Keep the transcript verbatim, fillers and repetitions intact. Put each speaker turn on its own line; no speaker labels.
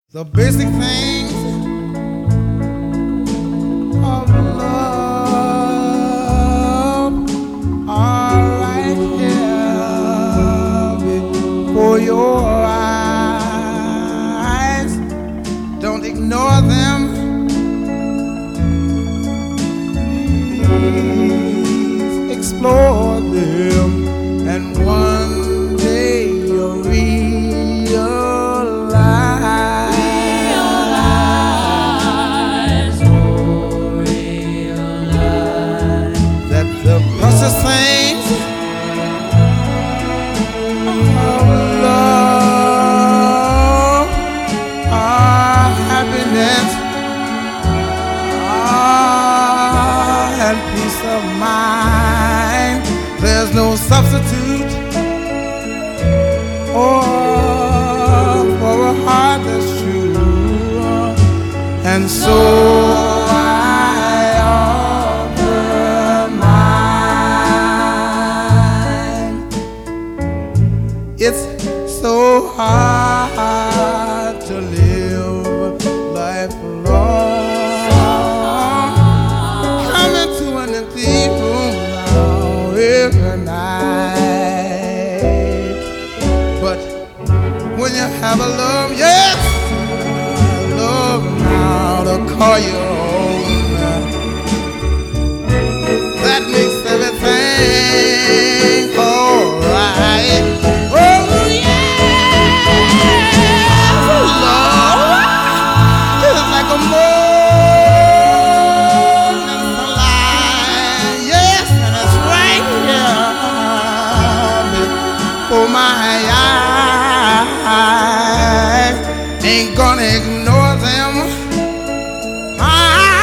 The basic things of love are right here before your eyes. Don't ignore them. Please explore them, and one day you'll realize. The precious things of love are happiness ah, and peace of mind. There's no substitute or for a heart that's true, and so it's so hard to live life alone. Coming to an empty room now every night. But when you have a love, yes, love now to call you home, that makes everything alright. Oh my eyes ain't gonna ignore them. I